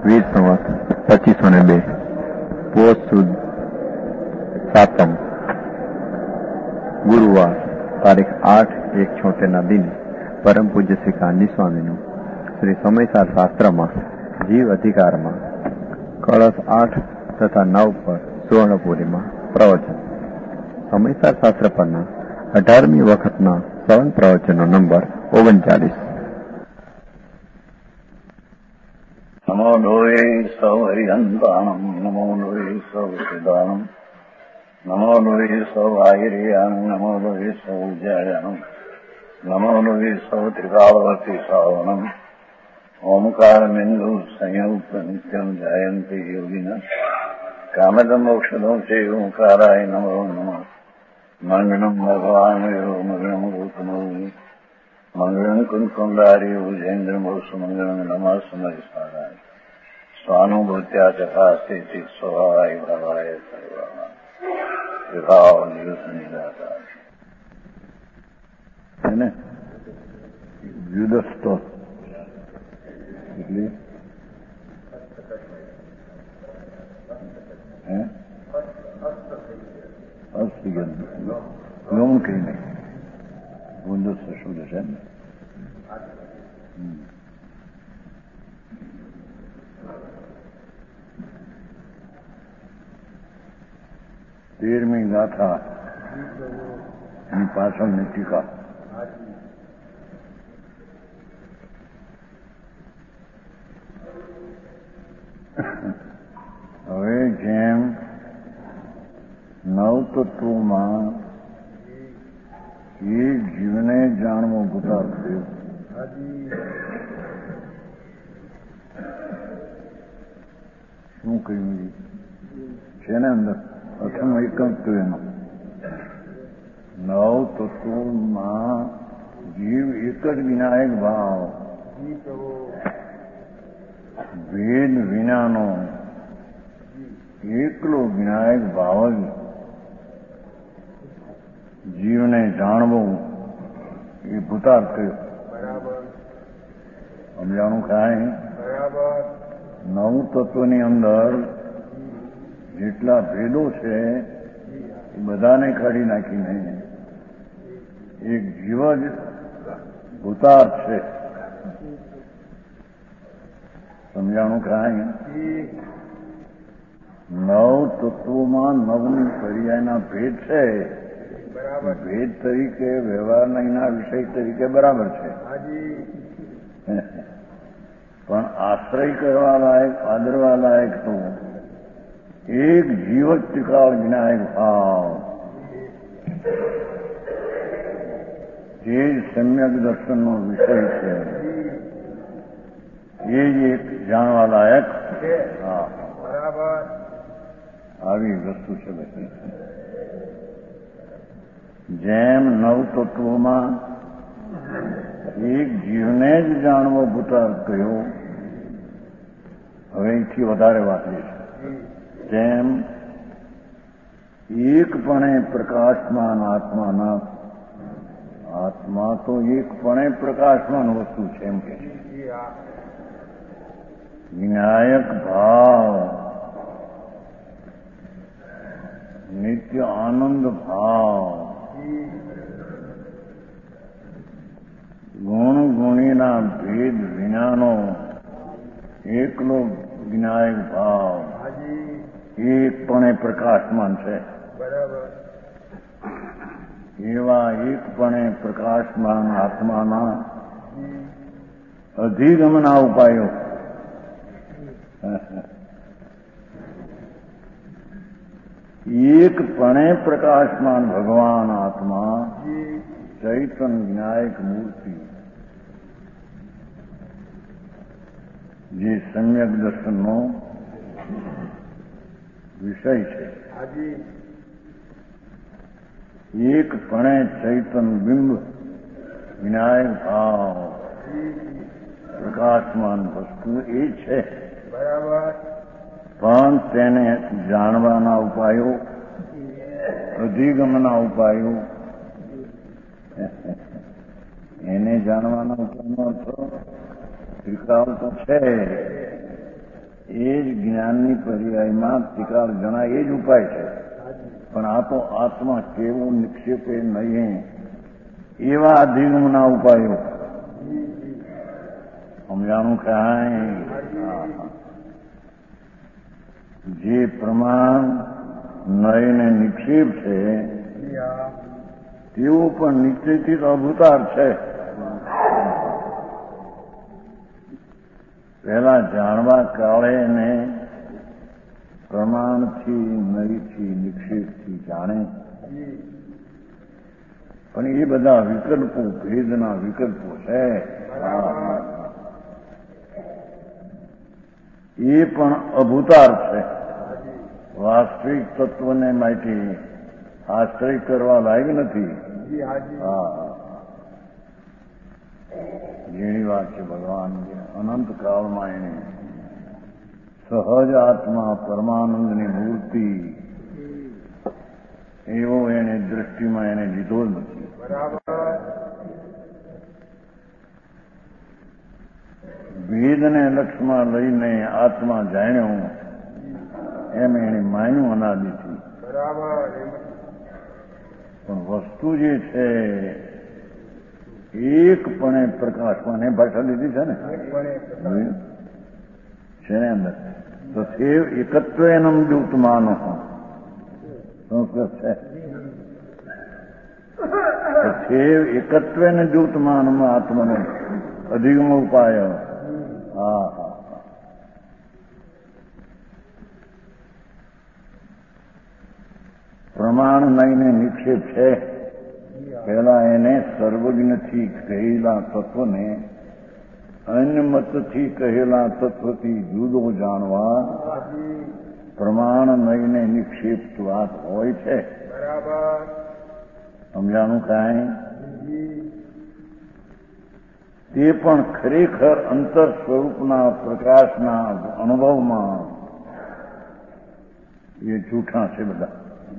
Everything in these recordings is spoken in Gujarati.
વીર સંવત 2502 પોષ સુદ 7મ ગુરુવાર તારીખ 8/1/76 દિને પરમ પૂજ્ય શ્રી કાનજી સ્વામીનું શ્રી સમયસાર શાસ્ત્રમાં જીવ અધિકારમાં કળશ 8 તથા 9 પર સુવર્ણપુરીમાં પ્રવચન. સમયસાર શાસ્ત્ર પરના 18મી વખતના શ્રવણ પ્રવચનનો નંબર 39. નમો લોહે સૌ હરિહંતાણમ, નમો લોહે સૌ સિદ્ધાનમ, નમો લોહે સૌ આયર્યાણમ, નમો લોહે સૌ જયાણમ, નમો લોહે સૌ ત્રિકાળવર્તી શ્રાવણમ, ઓમકારમિંદુ સંયુક્ત નિત્યમ જાયંતી યોગિના કામદમ મોક્ષદમ છે ઓંકારાય નમો નમઃ. મંગળમ ભગવાન મંગળમ ગૌતમૌ મંગળમ કુંકુંડારી ભુજેન્દ્રમોષ મંગળમ નમઃ સમયસારાય સ્વાનુભૂત્યા ચકાસ્તે ચિત સ્વભાવાય ભાવાય સર્વા વિભાવ નિયુત નિરાકાર એને યુદસ્તો એટલે ગમ કઈ નહીં ગુંદસ્ત શું છે ને 13મી ગાથા એની પાછળની ટીકા. હવે જેમ નવતત્વમાં એક જીવને જાણવો ગુતાર થયો, શું કહ્યું છે ને અંદર પ્રથમ એકંત એનો નવતત્વમાં જીવ એક જ વિનાયક ભાવ, ભેદ વિનાનો એકલો વિનાયક ભાવ જ જીવને જાણવું એ ભૂતાર્થ થયો. સમજાણું કાંઈ નવ તત્વની અંદર જેટલા ભેદો છે એ બધાને કાઢી નાખીને એક જીવ જ ભૂતાર્થ છે. સમજાણું કાંઈ નવ તત્વોમાં નવની પર્યાયના ભેદ છે. ભેદ તરીકે વ્યવહારના એના વિષય તરીકે બરાબર છે, પણ આશ્રય કરવા લાયક આદરવા લાયક તો એક જીવ જ ત્રિકાળ વિનાયક ભાવ, જે જ સમ્યક દર્શનનો વિષય છે, એ જ એક જાણવા લાયક. હા, આવી વસ્તુ છે બધી. જેમ નવ તત્વોમાં એક જીવને જ જાણવો ભૂતાર્થ કહ્યો, હવે એથી વધારે વાત છે. તેમ એકપણે પ્રકાશમાન આત્માના, આત્મા તો એકપણે પ્રકાશમાન વસ્તુ છે એમ કે વિનાયક ભાવ, નિત્ય આનંદ ભાવ, ગુણ ગુણીના ભેદ વિનાનો એકલો વિનાયક ભાવ એકપણે પ્રકાશમાન છે. એવા એકપણે પ્રકાશમાન આત્માના અધિગમના ઉપાયો એકપણે પ્રકાશમાન ભગવાન આત્મા ચૈતન વિનાયક મૂર્તિ, જે સમ્યક દર્શનનો વિષય છે. એકપણે ચૈતન બિંબ વિનાયક ભાવ પ્રકાશમાન વસ્તુ એ છે. પણ તેને જાણવાના ઉપાયો, અધિગમના ઉપાયો, એને જાણવાના ઉપાયનો અર્થ ત્રિકાળ તો છે, એ જ જ્ઞાનની પર્યાયમાં ત્રિકાળ જણાય એ જ ઉપાય છે. પણ આ તો આત્મા કેવું નિક્ષેપે નહીં એવા અધિગમના ઉપાયો સમજાણું કાંઈ. જે પ્રમાણ નયને નિક્ષેપ છે તેવું પણ નિશ્ચયથી તો અભૂતાર છે. પહેલા જાણવા કાળે ને પ્રમાણથી નયથી નિક્ષેપથી જાણે, પણ એ બધા વિકલ્પો ભેદના વિકલ્પો છે. એ પણ અભૂતાર છે. વાસ્તવિક તત્વને માટે આશ્રય કરવા લાયક નથી. જેની વાત છે ભગવાન અનંત કાળમાં એને સહજ આત્મા પરમાનંદની મૂર્તિ એવો એને દ્રષ્ટિમાં એને લીધો જ નથી. ભેદને લક્ષમાં લઈને આત્મા જાણ્યો એમ એને માન્યું અનાદિથી. પણ વસ્તુ જે છે એકપણે પ્રકાશમાં ભાષા લીધી છે ને છે ને અંદર તથેવ એકત્વેનમ દ્યુતમાનો સંસ્કૃત છે. તથેવ એકત્વેન દ્યુતમાનમ આત્મનો અધિગમ ઉપાય. પ્રમાણ નહીને નિક્ષેપ છે. પહેલા એને સર્વજ્ઞથી કહેલા તત્વને અન્યમતથી કહેલા તત્વથી જુદો જાણવા પ્રમાણ નહીને નિક્ષેપ વાત હોય છે. સમજાણું કાંઈ. તે પણ ખરેખર અંતર સ્વરૂપના પ્રકાશના અનુભવમાં એ જૂઠા છે બધા.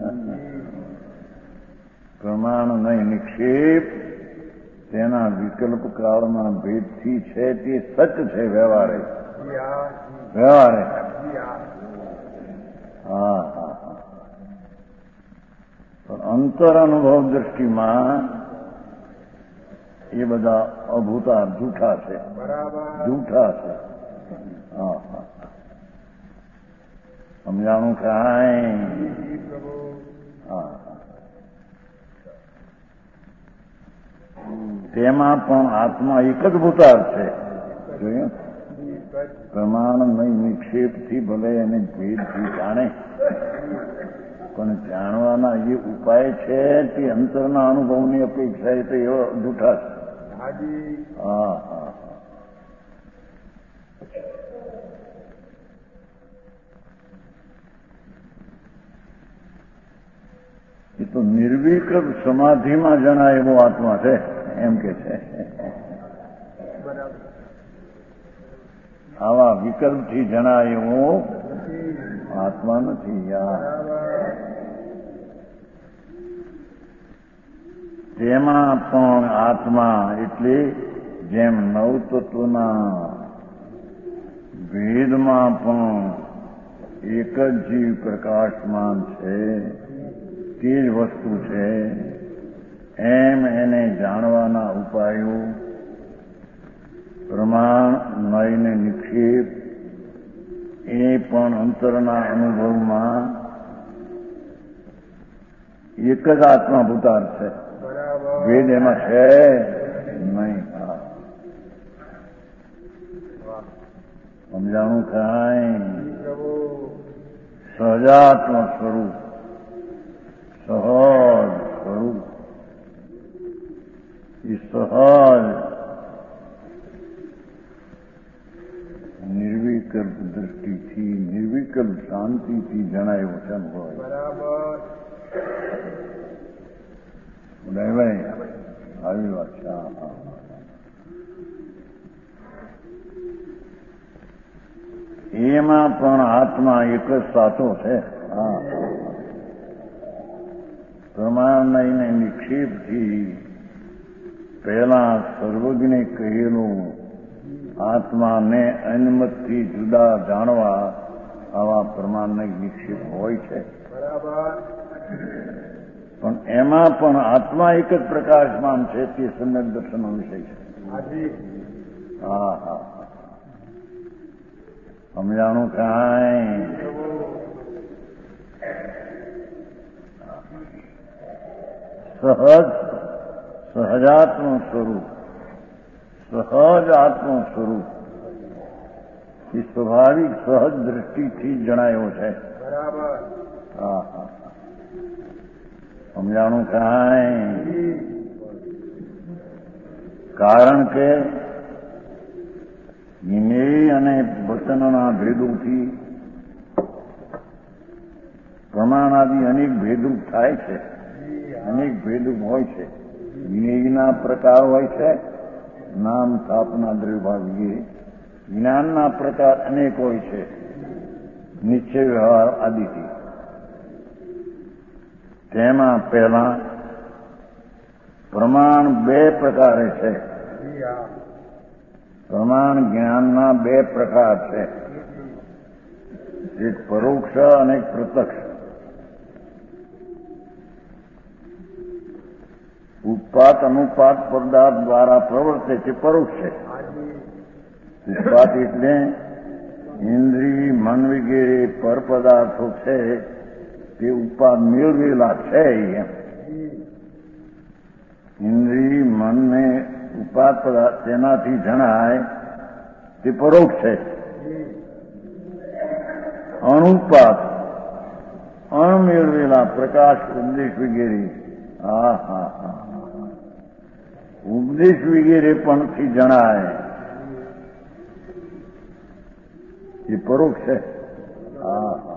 પ્રમાણ નહીં નિક્ષેપ તેના વિકલ્પ કાળમાં ભેદથી છે તે સચ છે. વ્યવહારે પણ અંતર અનુભવ દ્રષ્ટિમાં એ બધા અભૂતા જૂઠા છે. સમજાણું કાંઈ. તેમાં પણ આત્મા એક જ ભૂતાર છે. જોયું પ્રમાણ નહીં નિક્ષેપથી ભલે એને ભેદથી જાણે, પણ જાણવાના જે ઉપાય છે તે અંતરના અનુભવની અપેક્ષા એ તો એવો જૂઠા છે. એ તો નિર્વિકલ્પ સમાધિમાં જણાય એવો આત્મા છે એમ કે છે. આવા વિકલ્પથી જણાય એવો આત્મા નથી. તેમાં પણ આત્મા એટલે જેમ નવ તત્વના ભેદમાં પણ એક જ જીવ પ્રકાશમાન છે તે જ વસ્તુ છે, એમ એને જાણવાના ઉપાયો પ્રમાણ નયને નિક્ષેપ એ પણ અંતરના અનુભવમાં એક જ આત્મા ભૂતાર છે. ભેદ એમાં છે નહીં. સમજાણું કાંઈ. સહજાત્મ સ્વરૂપ સહજ સ્વરૂપ એ સહજ નિર્વિકલ્પ દ્રષ્ટિથી નિર્વિકલ્પ શાંતિથી જણાયો છે. ઉદયભાઈ આવી વાત છે. એમાં પણ આત્મા એક જ સાચો છે. પ્રમાણ નહીને નિક્ષેપથી પહેલા સર્વજ્ઞે કહેલું આત્માને અન્યમતથી જુદા જાણવા આવા પ્રમાણને વિક્ષેપ હોય છે. પણ એમાં પણ આત્મા એક જ પ્રકાશમાન છે તે સમ્યક દર્શનનો વિષય છે. હા હા સમજાણું કાંઈ? સહજાત્મ સ્વરૂપ સહજ આત્મ સ્વરૂપ એ સ્વાભાવિક સહજ દ્રષ્ટિથી જણાયો છે. હા હા સમજાણું કાંઈ? કારણ કે ઇન્દ્રિય અને વચનના ભેદોથી પ્રમાણાદિ અનેક ભેદો થાય છે. અનેક ભેદો હોય છે. વિનયના પ્રકાર હોય છે. નામ સ્થાપના દ્રવ્યભાવ વિગે જ્ઞાનના પ્રકાર અનેક હોય છે. નિશ્ચય વ્યવહાર આદિથી તેમાં પહેલા પ્રમાણ બે પ્રકારે છે. પ્રમાણ જ્ઞાનના બે પ્રકાર છે. એક પરોક્ષ અને એક પ્રત્યક્ષ. ઉત્પાદ અનુપાદ પદાર્થ દ્વારા પ્રવર્તે તે પરોક્ષ છે. ઉત્પાદ એટલે ઇન્દ્રિય મન વગેરે પર પદાર્થો છે તે ઉત્પાદ મેળવેલા છે. ઇન્દ્રિય મનને ઉત્પાદ પદાર્થ તેનાથી જણાય તે પરોક્ષ છે. અનુપાદ અણમેળવેલા પ્રકાશ ઉપદેશ વગેરે હા હા હા ઉપદેશ વગેરે પણથી જણાય એ પરોક્ષ છે. હા હા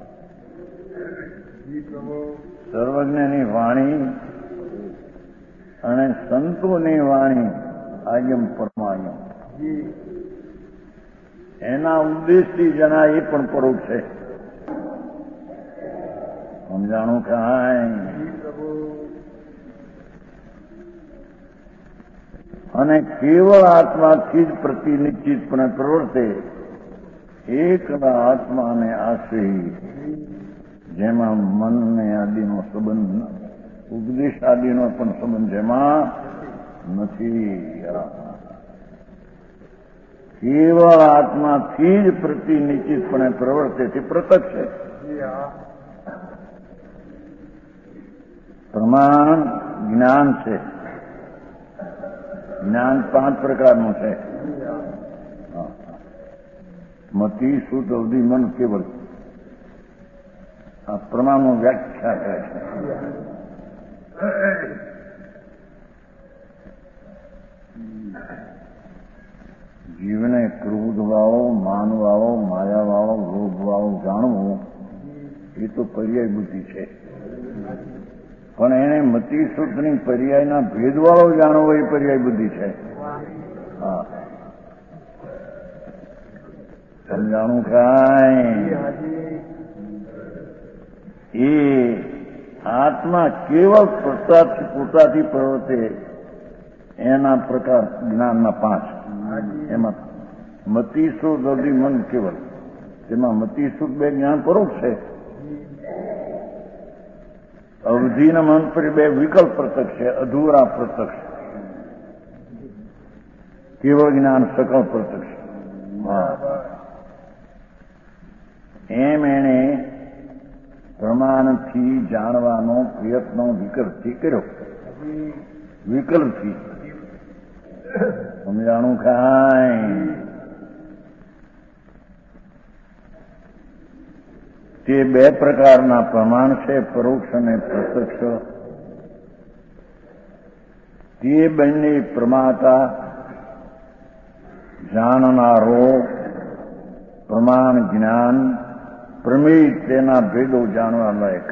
સર્વજ્ઞની વાણી અને સંતોની વાણી આયમ પરમાયમ એના ઉદ્દેશથી જણાય એ પણ પરોક્ષ છે. સમજાણું કાંઈ? અને કેવળ આત્માથી જ પ્રતિનિશ્ચિતપણે પ્રવર્તે એકલા આત્માને આશ્રય જેમાં મનને આદિનો સંબંધ ઉપદેશ આદિનો પણ સંબંધ જેમાં નથી. કેવળ આત્માથી જ પ્રતિનિશ્ચિતપણે પ્રવર્તે તે પ્રત્યક્ષ છે. પ્રમાણ જ્ઞાન છે. જ્ઞાન 5 પ્રકારનું છે. મતિ શુદ્ધ અવધિ મન કેવળ આ પ્રમાણનું વ્યાખ્યા કરે છે. જીવને ક્રોધ વાળો માન વાળો માયા વાળો લોભ વાળો જાણવું એ તો પર્યાય બુદ્ધિ છે. પણ એને મતિ શુદ્ધની પર્યાયના ભેદવાળો જાણવો એ પર્યાય બુદ્ધિ છે. હા સમજાણું કાંઈ? એ આત્મા કેવળ પોતાથી પ્રવર્તે એના પ્રકાર જ્ઞાનના 5. એમાં મતિ શુદ્ધ અવધિ મન કેવળ તેમાં મતિ શુદ્ધ બે જ્ઞાન પરોક્ષ છે. અવધિના મન પર બે વિકલ્પ પ્રત્યક્ષ છે. અધૂરા પ્રત્યક્ષ કેવળ જ્ઞાન સકળ પ્રત્યક્ષ. એમ એને પ્રમાણથી જાણવાનો પ્રયત્ન વિકલ્પથી કર્યો. વિકલ્પથી સમજાણું કાંઈ? તે બે પ્રકારના પ્રમાણ છે પરોક્ષ અને પ્રત્યક્ષ. તે બંને પ્રમાતા જાણનારો પ્રમાણ જ્ઞાન પ્રમેય તેના ભેદો જાણવા લાયક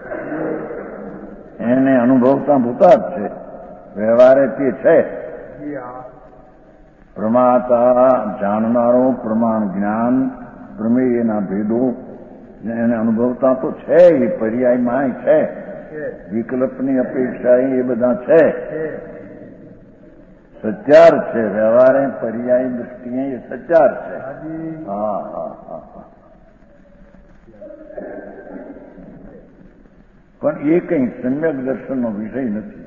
એને અનુભવતા ભૂતા જ છે. વ્યવહારે તે છે. પ્રમાતા જાણનારો પ્રમાણ જ્ઞાન પ્રમેય એના ભેદો એને અનુભવતા તો છે. એ પર્યાયમાં છે. વિકલ્પની અપેક્ષા એ બધા છે. સચાર છે. વ્યવહારે પર્યાયી દૃષ્ટિએ એ સચાર છે. હા હા હા હા. પણ એ કંઈ સમ્યક દર્શનનો વિષય નથી.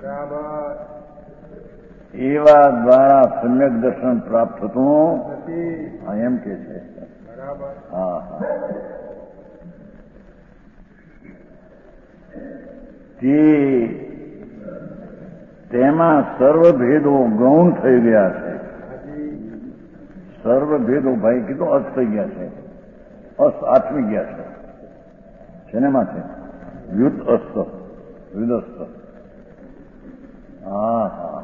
એવા દ્વારા સમ્યક દર્શન પ્રાપ્ત થતું એમ કે છે. હા હા. તેમાં સર્વભેદો ગૌણ થઈ ગયા છે. સર્વભેદો ભાઈ કીધું અસ્ત થઈ ગયા છે. અસ્ત આત્મી ગયા છે. શેનામાં છે? વ્યુત અસ્ત વિદસ્ત. હા હા.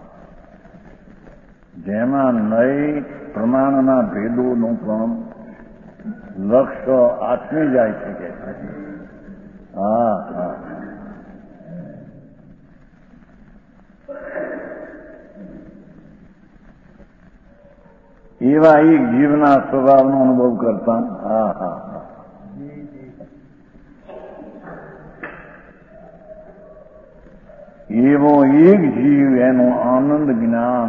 જેમાં નય પ્રમાણના ભેદોનું પણ લક્ષ્ય આત્મી જાય છે કે હા હા. એવા એક જીવના સ્વભાવનો અનુભવ કરતા હા હા હા. એવો એક જીવ એનું આનંદ જ્ઞાન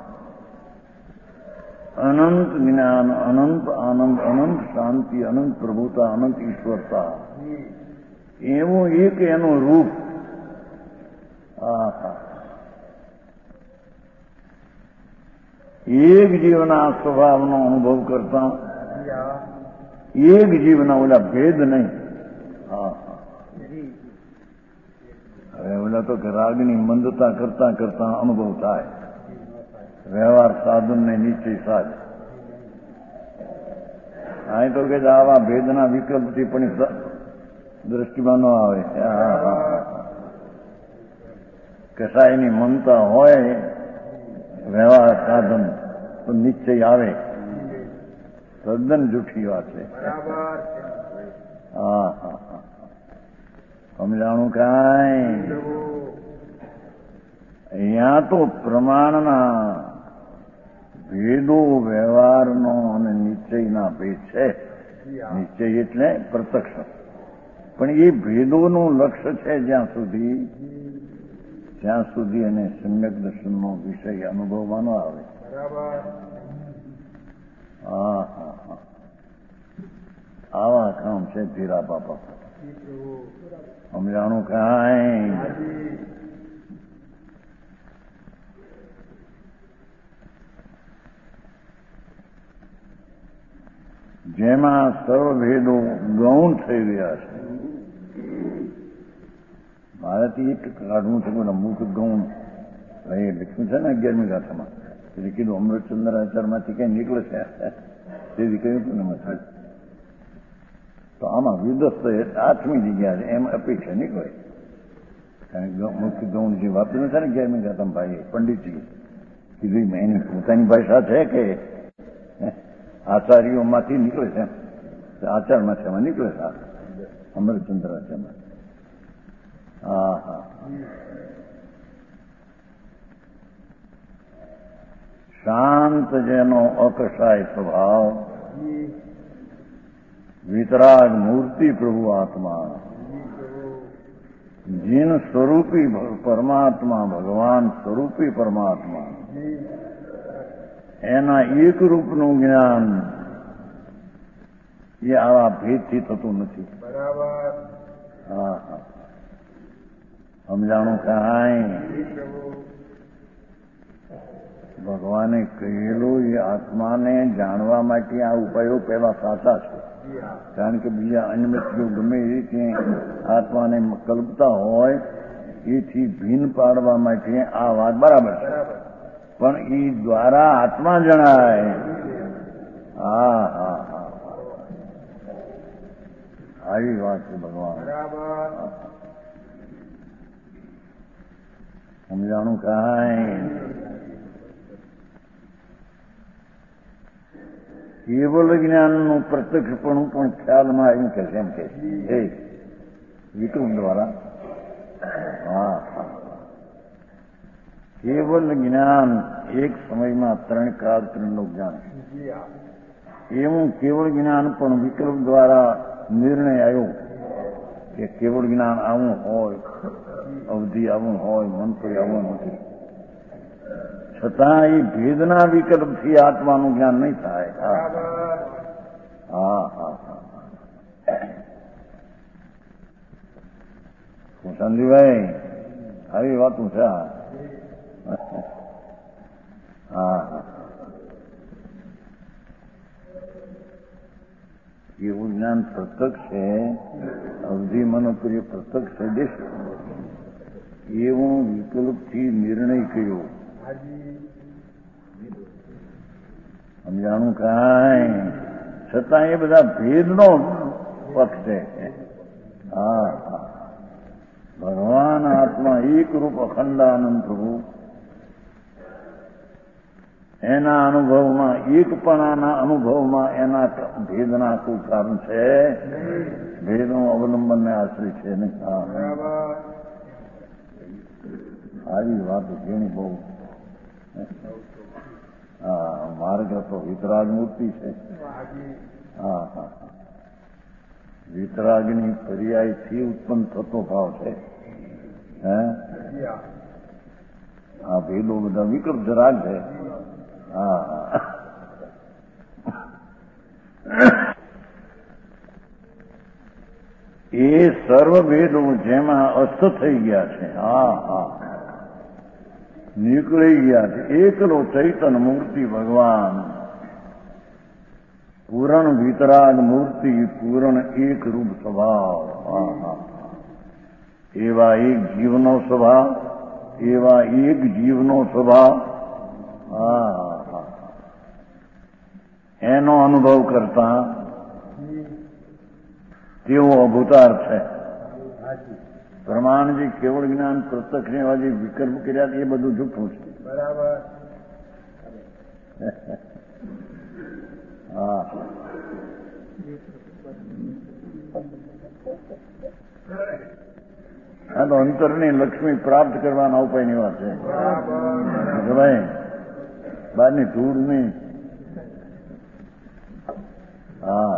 અનંત જ્ઞાન અનંત આનંદ અનંત શાંતિ અનંત પ્રભુતા અનંત ઈશ્વરતા એવું એક એનું રૂપ એક જીવના સ્વભાવનો અનુભવ કરતા એક જીવના ઓલા ભેદ નહીં. હા હા. હવે ઓલા તો કે રાગની મંદતા કરતા કરતા અનુભવ થાય. વ્યવહાર સાધનને નીચે સાજ અહીં તો કે આવા ભેદના વિકલ્પથી પણ દ્રષ્ટિમાં ન આવે. કસાયની મમતા હોય વ્યવહાર સાધન તો નિશ્ચય આવે. તદ્દન જૂઠી વાત છે. હા હા હા. સમજાણું કાંઈ અહીંયા તો પ્રમાણના ભેદો વ્યવહારનો અને નિશ્ચયના ભેદ છે. નિશ્ચય એટલે પ્રત્યક્ષ. પણ એ ભેદોનું લક્ષ્ય છે જ્યાં સુધી એને સમ્યક દર્શનનો વિષય અનુભવવાનો આવે. હા હા હા. આવા કામ છે ધીરા બાપા. સમજાણું કાંઈ જેમાં સર્વભેદો ગૌણ થઈ ગયા છે. મારાથી એક કાઢવું છે બોલા મુખ ગૌણ એ લખ્યું છે ને 11મી ગાથામાં. એટલે કીધું અમૃતચંદ્ર આચારમાંથી કઈ નીકળે છે તેથી કહ્યું હતું ને એમાં. તો આમાં વિદસ્ત આઠમી જગ્યા છે એમ અપેક્ષા નીકળે. કારણ કે મુખ્ય ગૌણ જે વાપર્યું છે ને 11મી ગાથામાં ભાઈ પંડિતજી કીધું એની પોતાની ભાષા છે કે આચાર્યોમાંથી નીકળે છે. આચારમાંથી એમાં નીકળે છે અમરચંદ્ર આચારમાં. હા હા. શાંત જેનો અકસાય સ્વભાવ વિતરાગ મૂર્તિ પ્રભુ આત્મા જીન સ્વરૂપી પરમાત્મા ભગવાન સ્વરૂપી પરમાત્મા એના એક રૂપનું જ્ઞાન એ આવા ભેદથી થતું નથી. હા હા. સમજાણું કાંઈ ભગવાને કહેલું એ આત્માને જાણવા માટે આ ઉપાયો પહેલા સાચા છે. કારણ કે બીજા અન્યમતીઓ ગમે એ રીતે આત્માને કલ્પતા હોય એથી ભીન પાડવા માટે આ વાત બરાબર છે. પણ એ દ્વારા આત્મા જણાય. હા હા હા. આવી વાત છે ભગવાન. સમજાણું કાંઈ કેવલ જ્ઞાનનું પ્રત્યક્ષપણું પણ ખ્યાલમાં આવ્યું કે એમ કે વિક્રમ દ્વારા. હા હા. કેવલ જ્ઞાન એક સમયમાં 3 કાળ 3નું જ્ઞાન એવું કેવળ જ્ઞાન પણ વિકલ્પ દ્વારા નિર્ણય આવ્યો કે કેવળ જ્ઞાન આવું હોય અવધિ આવું હોય મંત્ર આવું નથી. છતાં એ ભેદના વિકલ્પથી આત્માનું જ્ઞાન નહીં થાય. હા હા સંજીભાઈ આવી વાતું છે. હા એવું જ્ઞાન પ્રત્યક્ષ છે, અવધિ મનોપ્રિય પ્રત્યક્ષ છે દેશ એવું વિકલ્પથી નિર્ણય કર્યો. સમજાણું કાંઈ છતાં એ બધા ભેદનો પક્ષ છે. હા ભગવાન આત્મા એક રૂપ અખંડાનંદ પ્રભુ એના અનુભવમાં એકપણાના અનુભવમાં એના ભેદના કોઈ કારણ છે? ભેદનું અવલંબનને આશ્રય છે ને. આવી વાત ઘણી બહુ. હા માર્ગ તો વિતરાગ મૂર્તિ છે. હા હા વિતરાગની પર્યાયથી ઉત્પન્ન થતો ભાવ છે. હે આ ભેદો બધા વિકલ્પ જરાગ છે. હા એ સર્વ ભેદો જેમાં અસ્ત થઈ ગયા છે. હા હા નીકળી ગયા છે. એકલો ચૈતન મૂર્તિ ભગવાન પૂરણ વિતરાગ મૂર્તિ પૂરણ એક રૂપ સ્વભાવ. હા હા એવા એક જીવનો સ્વભાવ એવા એક જીવનો સ્વભાવ. હા એનો અનુભવ કરતા તેવો અભૂતાર છે. પ્રમાણજી કેવળ જ્ઞાન પ્રત્યક્ષ એવા જે વિકલ્પ કર્યા એ બધું જૂઠું છે. બરાબર. હા આ તો અંતરની લક્ષ્મી પ્રાપ્ત કરવાના ઉપાયની વાત છે. ભાઈ બહારની ધૂળ નહીં. હા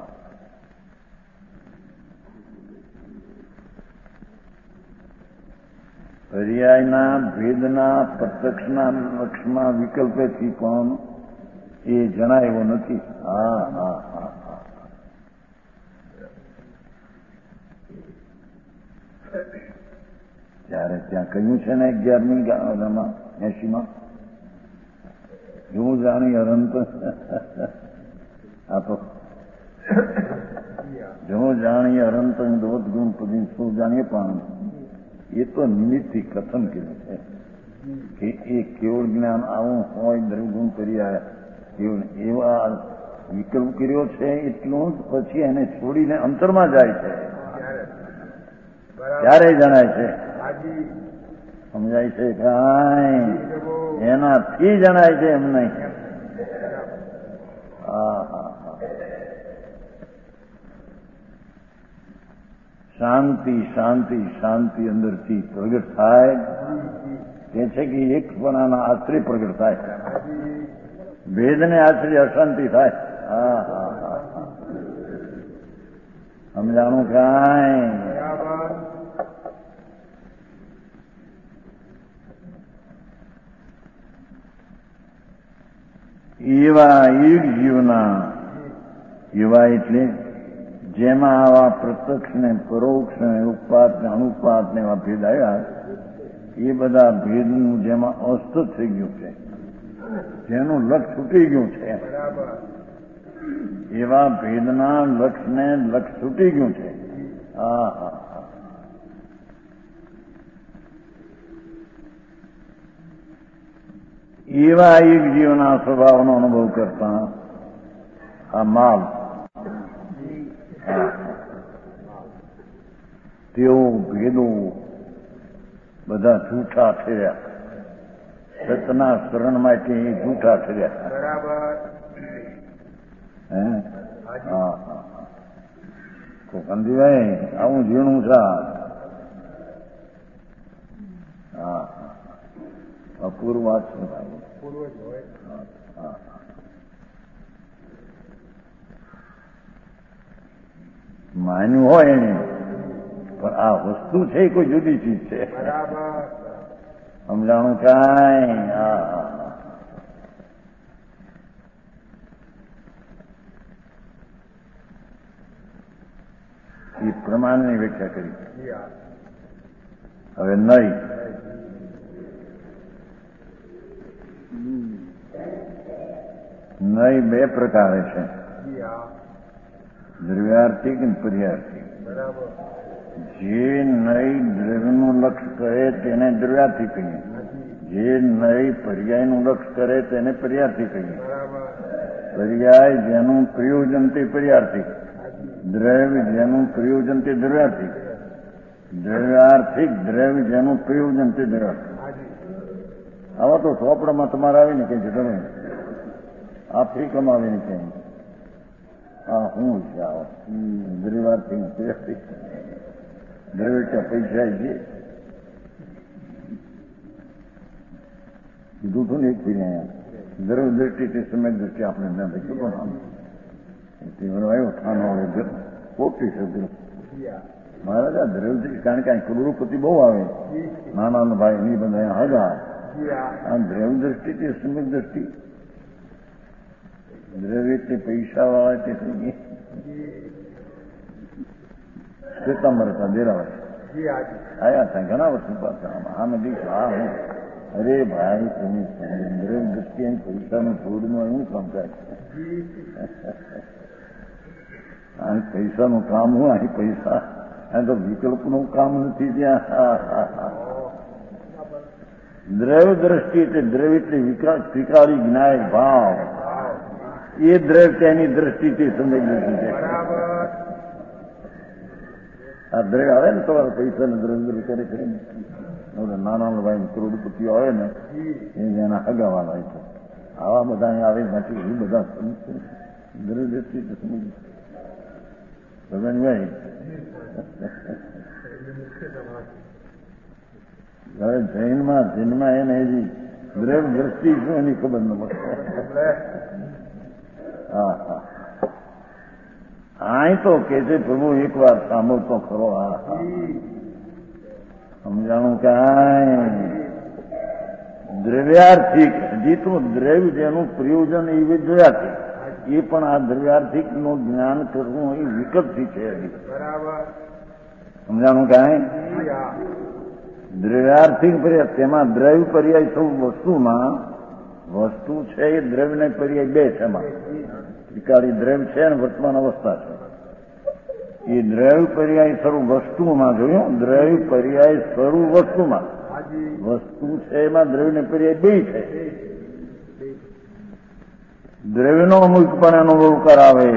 પર્યાયના ભેદના પ્રત્યક્ષના લક્ષમાં વિકલ્પેથી પણ એ જણાયો નથી. હા હા હા ત્યારે ત્યાં કહ્યું છે ને 11મી 80માં હું જાણી અનંત. આ તો જો જાણીએ અનંત દોત ગુણ પદી શું જાણીએ પણ એ તો નિમિત્તથી કથન કર્યું છે કે એ કેવળ જ્ઞાન આવું હોય દ્રવગુણ કરી આવ્યા એવા વિકલ્પ કર્યો છે. એટલું જ પછી એને છોડીને અંતરમાં જાય છે ત્યારે જણાય છે. સમજાય છે કાંઈ એનાથી જણાય છે એમ નહીં. હા હા શાંતિ શાંતિ શાંતિ અંદરથી પ્રગટ થાય કે છે કે એકપણાના આશ્રય પ્રગટ થાય. ભેદને આશ્રય અશાંતિ થાય. હા હા હા સમજાણું કાંઈ. એવા એક જીવના એવા એટલે જેમાં આવા પ્રત્યક્ષ ને પરોક્ષ ને ઉત્પાદ ને અનુપાદ ને એવા ભેદ આવ્યા એ બધા ભેદનું જેમાં અસ્ત થઈ ગયું છે, જેનું લક્ષ છૂટી ગયું છે, એવા ભેદના લક્ષને લક્ષ છૂટી ગયું છે. હા હા એવા એક જીવના સ્વભાવનો અનુભવ કરતા આ માલ તેઓ ભેદો બધા જૂઠા ઠર્યા. સતના શરણ માટે એ જૂઠા ઠર્યા. હે હા હા તો કંદીભાઈ આવું ઝીણું છે. હા અપૂર્વ વાત છે ભાઈ. માન્યું હોય એને પણ આ વસ્તુ છે કોઈ જુદી ચીજ છે. સમજાણું કાંઈ. હા એ પ્રમાણની વ્યાખ્યા કરી. હવે નહીં નહીં બે પ્રકારે છે, દ્રવ્યાર્થિક અને પર્યાર્થિક. જે નહીં દ્રવ્યનું લક્ષ કરે તેને દ્રવ્યાર્થિક કહીએ, જે નહીં પર્યાયનું લક્ષ કરે તેને પર્યાર્થિક કહીએ. પર્યાય જેનું પ્રયોજન તે પર્યાર્થિક, દ્રવ્ય જેનું પ્રયોજન તે દ્રવ્યાર્થિક, દ્રવ્યાર્થિક દ્રવ્ય જેનું પ્રયોજન તે દ્રવ્યાર્થિક. આવા તો ચોપડામાં તમારે આવીને કહે છે તમે આફ્રિકામાં આવીને કહે આ શું છે આવા દ્રવ્યાર્થિક પર્યાર્થિક. દ્રવ્ય કે પૈસા છે કીધું હતું ને એક ફીરે અહીંયા દ્રવ્ય દ્રષ્ટિથી સમય દ્રષ્ટિ આપણે ના લખ્યું પણ આવ્યો થાનો ખોટી શબ્દ મહારાજ આ દ્રવ્ય દ્રષ્ટિ કારણ કે અહીં કરોડપતિ બહુ આવે નાના ભાઈ નહીં બધા હગા આ દ્રવ્ય દ્રષ્ટિથી સમય દ્રષ્ટિ દ્રવ્ય તે પૈસા વાળા તે થઈ શ્વેતાંબર હતા દેરાવા આયા હતા ઘણા વર્ષો પાછા આમે દીકરા હા હું અરે ભાઈ તમે દ્રવ્ય દ્રષ્ટિ પૈસાનું છોડમાં શું કામ થાય અહીં પૈસાનું કામ હું અહીં પૈસા અહીં તો વિકલ્પનું કામ નથી ત્યાં. દ્રવ્ય દ્રષ્ટિ એટલે દ્રવ્ય એટલે વિકારી જ્ઞાયક ભાવ એ દ્રવ્ય તેની દ્રષ્ટિથી સમજ નથી છે. આ દ્રવ્ય આવે ને તમારે પૈસા ને દ્રવ્ય કરે કરીને નાના ભાઈ કરોડપતિઓ આવે ને એ એના હગાવાના હોય છે આવા બધા અહીં આવે નથી એ બધા દ્રવ્ય દ્રષ્ટિ સમજ ભાઈ હવે જૈનમાં એને હજી દ્રવ્ય દ્રષ્ટિ શું એની ખબર ન પડે. હા હા અહીં તો કે છે પ્રભુ એક વાર સાંભળતો ખરો. હા હા સમજાણું કાંઈ દ્રવ્યાર્થિક હજી તો દ્રવ્ય જેનું પ્રયોજન એ દ્રવ્યાર્થિક એ પણ આ દ્રવ્યાર્થિક નું જ્ઞાન કરવું એ વિકલ્પથી છે હજી. સમજાણું કાંઈ દ્રવ્યાર્થિક પર્યાય તેમાં દ્રવ્ય પર્યાય સૌ વસ્તુમાં વસ્તુ છે એ દ્રવ્યને પર્યાય બે છે એમાં વિકારી દ્રવ્ય છે અને વર્તમાન અવસ્થા છે. એ દ્રવ્ય પર્યાય સ્વરૂપ વસ્તુમાં જોયું દ્રવ્ય પર્યાય સ્વરૂપ વસ્તુમાં વસ્તુ છે એમાં દ્રવ્યને પર્યાય બે છે. દ્રવ્યનો મુખ્યપણે અનુભવ કરાવે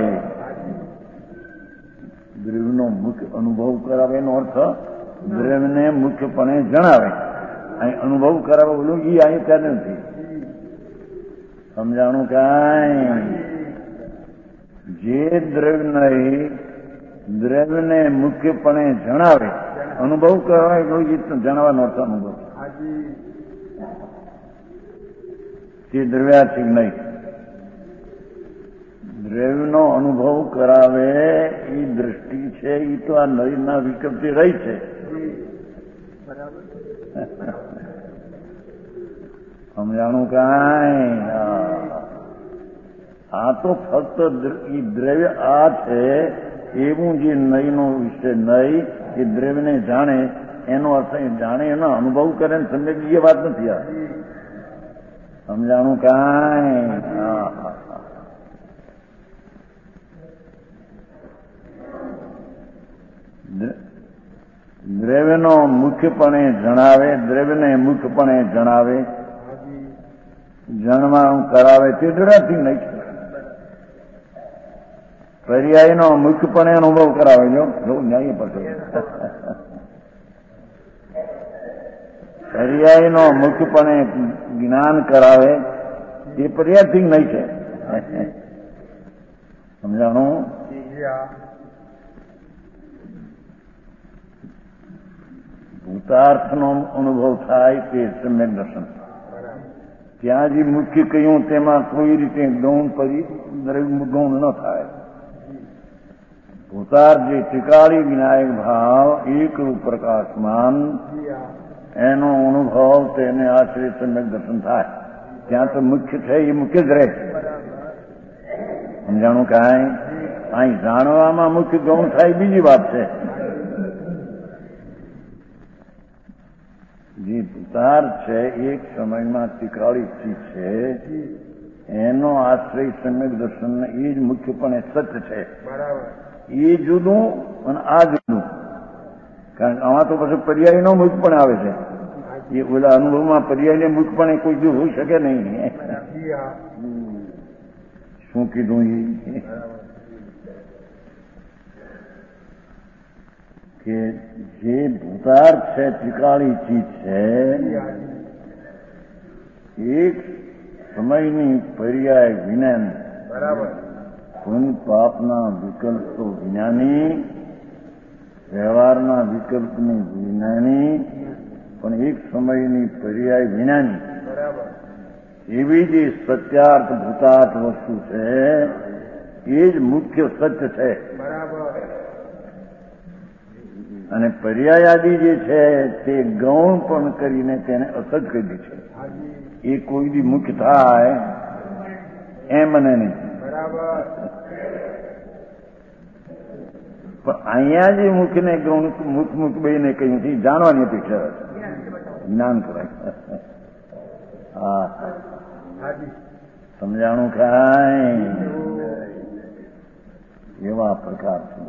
દ્રવ્યનો મુખ્ય અનુભવ કરાવે એનો અર્થ દ્રવ્યને મુખ્યપણે જણાવે. અહીં અનુભવ કરાવે બોલું એ અહીં ત્યાં નથી. સમજાણું કાંઈ જે દ્રવ્યને મુખ્યપણે જણાવે અનુભવ કરાવે જણાવવાનો અર્થ અનુભવ તે દ્રવ્યાર્થિક નહીં. દ્રવ્યનો અનુભવ કરાવે એ દ્રષ્ટિ છે એ તો આ નવીનના વિકલ્પથી રહી છે. સમજાણું કાંઈ આ તો ફક્ત દ્રવ્ય આ છે એવું જે નહીનો વિષય નહીં એ દ્રવ્યને જાણે એનો અર્થ જાણે એનો અનુભવ કરે ને સમજે એ વાત નથી. આ સમજાણું કાંઈ દ્રવ્યનો મુખ્યપણે જણાવે દ્રવ્યને મુખ્યપણે જણાવે જણવાનું કરાવે તે દ્રવ્યાર્થિક નહીં. પર્યાયનો મુખ્યપણે અનુભવ કરાવે જો ન્યાય પડશે. પર્યાયનો મુખ્યપણે જ્ઞાન કરાવે એ પર્યાર્થિક નહીં છે. સમજાણું ભૂતાર્થનો અનુભવ થાય તે સમ્યક દર્શન. ત્યાં જે મુખ્ય કહ્યું તેમાં કોઈ રીતે ગૌણ ગૌણ ન થાય. ભૂતાર્થ જે ત્રિકાળી વિનાયક ભાવ એકરૂપ પ્રકાશમાન એનો અનુભવ તેને આશ્રય સમ્યક દર્શન થાય. ત્યાં તો મુખ્ય છે એ મુખ્ય જ રહે. સમજાણું કાંઈ અહીં જાણવામાં મુખ્ય ગૌણ થાય બીજી વાત છે. જે ભૂતાર છે એક સમયમાં ત્રિકાળી ચીજ છે, એનો આશ્રય સમ્યક દર્શન એ જ મુખ્યપણે સત્ય છે. એ જુદું અને આ જુદું. કારણ કે આમાં તો પછી પર્યાયનો મુખ પણ આવે છે. એ બધા અનુભવમાં પર્યાયને મુખ પણ કોઈ જો હોઈ શકે નહીં. શું કીધું એ કે જે ભૂતાર છે ત્રિકાળી ચીજ છે, એક સમયની પર્યાય વિજ્ઞાની, પુણ્ય પાપના વિકલ્પ તો વિજ્ઞાની, વ્યવહારના વિકલ્પની વિજ્ઞાની, પણ એક સમયની પર્યાય વિજ્ઞાની. એવી જે સત્યાર્થ ભૂતાર્થ વસ્તુ છે એ જ મુખ્ય સત્ય છે. અને પર્યાયાદી જે છે તે ગૌણ પણ કરીને તેને અસત કરી દે છે. એ કોઈ દી મુખ્ય થાય એમ મને નહીં. પણ અહીંયા જે મુખ્યને ગૌણ મુખ બેને કહ્યું છે જાણવાની અપેક્ષા જ્ઞાન કરાય. હા સમજાણું કાંઈ એવા પ્રકાર છે.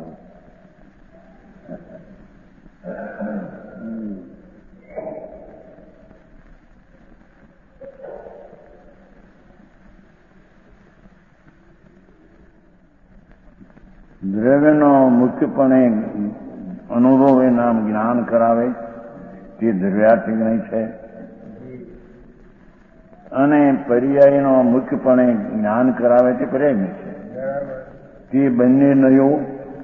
દ્રવ્યનો મુખ્યપણે અનુભવ એ નામ જ્ઞાન કરાવે તે દ્રવ્યાર્થી ગણાય છે. અને પર્યાયનો મુખ્યપણે જ્ઞાન કરાવે તે પર્યાય છે. તે બંને નયો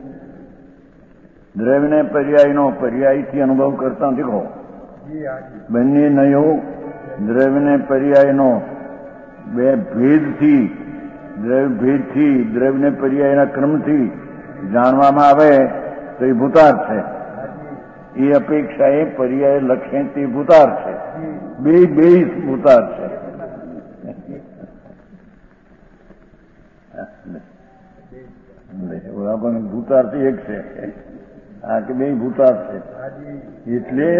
દ્રવ્યને પર્યાયનો પર્યાયથી અનુભવ કરતા દેખો. બંને નયો દ્રવ્યને પર્યાયનો બે ભેદથી, દ્રવ્ય ભેદથી દ્રવ્યને પર્યાયના ક્રમથી જાણવામાં આવે તો એ ભૂતાર છે. એ અપેક્ષા એ પર્યાય લક્ષે તે ભૂતાર છે. બે ભૂતાર છે. આપણને ભૂતાર્થી એક છે. આ કે બે ભૂતાર્થ છે. એટલે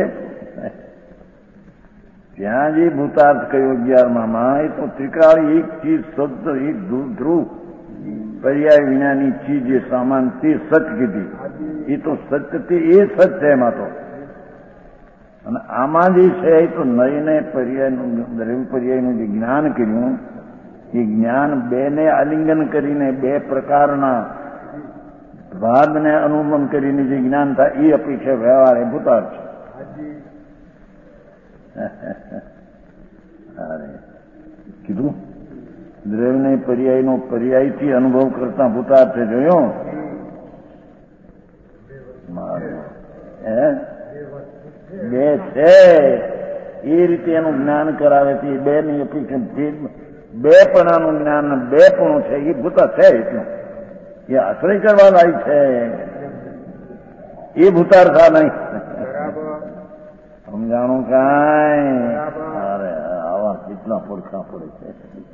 ત્યાં જે ભૂતાર્થ કયો 11માં એ તો ત્રિકાળી એક ચીજ શબ્દ એક ધ્રુવ પર્યાય વિનાની ચીજ જે સામાન તે સત્ય કીધી. એ તો સત્ય તે એ સત્ય છે એમાં તો. અને આમાં જે છે એ તો નયને પર્યાયનું દ્રવ્ય પર્યાયનું જે જ્ઞાન કર્યું એ જ્ઞાન બેને આલિંગન કરીને બે પ્રકારના ભાગને અનુમન કરીને જે જ્ઞાન થાય એ અપેક્ષા વ્યવહાર એ ભૂતાર છે. કીધું દ્રવ્યને પર્યાયનો પર્યાયથી અનુભવ કરતા ભૂતાર છે. જોયો બે છે એ રીતે એનું જ્ઞાન કરાવે છે. બે ની અપેક્ષા બે પણાનું જ્ઞાન બે પણું છે એ ભૂતા છે. એટલું એ આશ્રય કરવા લાયક છે. એ ભૂતાર થા નહીં. સમજાણું કાંઈ? અરે આવા કેટલા પડખા પડે છે.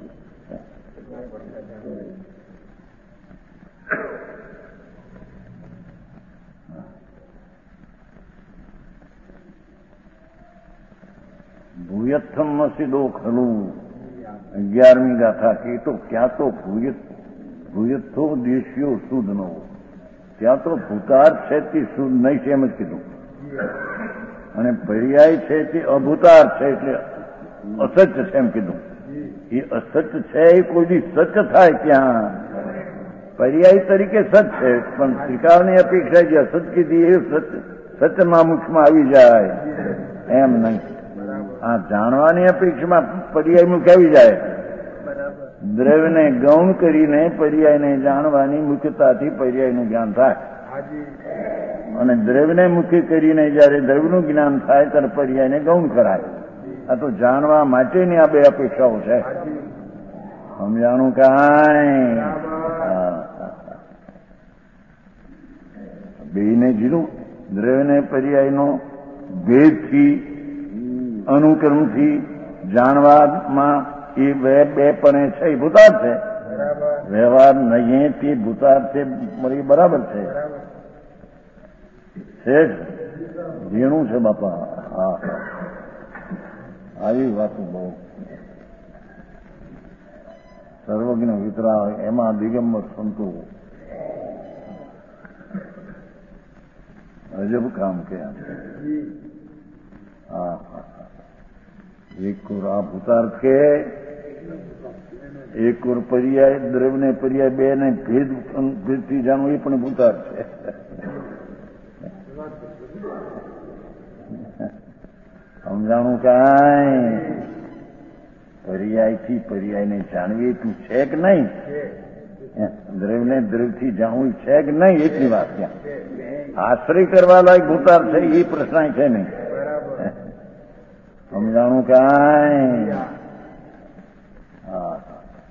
ભૂયત્થમ મસીદો ખલું 11મી ગાથા કે તો ક્યાં તો ભૂયત્થો દેશીયો શુદ્ધ નો, ત્યાં તો ભૂતાર છે તે શુદ્ધ નહીં છે એમ જ કીધું. અને પર્યાય છે તે અભૂતાર છે એટલે અસત્ય છે એમ કીધું. એ અસત્ય છે એ કોઈ દી સત્ય થાય ત્યાં પર્યાય તરીકે સત્ય છે. પણ ત્રિકાળની અપેક્ષા જે અસત્ય કીધી એ સત્યમાં મુખમાં આવી જાય એમ નહીં. આ જાણવાની અપેક્ષામાં પર્યાય મુખ આવી જાય. દ્રવ્યને ગૌણ કરીને પર્યાયને જાણવાની મુખ્યતાથી પર્યાયનું જ્ઞાન થાય. અને દ્રવ્યને મુખ્ય કરીને જયારે દ્રવ્યનું જ્ઞાન થાય ત્યારે પર્યાયને ગૌણ કરાય. આ તો જાણવા માટેની આ બે અપેક્ષાઓ છે. સમજાણું કાંઈ? બેને જીરું દ્રવ્યને પર્યાયનો ભેદથી અનુક્રમથી જાણવામાં એ બે પણ છે એ ભૂતાર છે. વ્યવહાર નહીં તે ભૂતાર્થ છે બરાબર છે જ ઝીણું છે બાપા. હા આવી વાતો બહુ સર્વજ્ઞ વિતરા એમાં દિગંબર સંતો અજબ કામ કે હા એક કોર આ ભૂતાર્થ કે એક કોર પર્યાય દ્રવ્ય ને પર્યાય બે ને ભેદથી જાણવું એ પણ ભૂતાર્થ છે. સમજાણું કાંઈ પર્યાયથી પર્યાયને જાણવી એટલું છે કે નહીં? દ્રવ્યને દ્રવ્યથી જાણવું છે કે નહીં એટલી વાત ત્યાં. આશ્રય કરવા લાયક ભૂતાર્થ છે એ પ્રશ્ન છે નહીં. સમજાણું કાંઈ? હા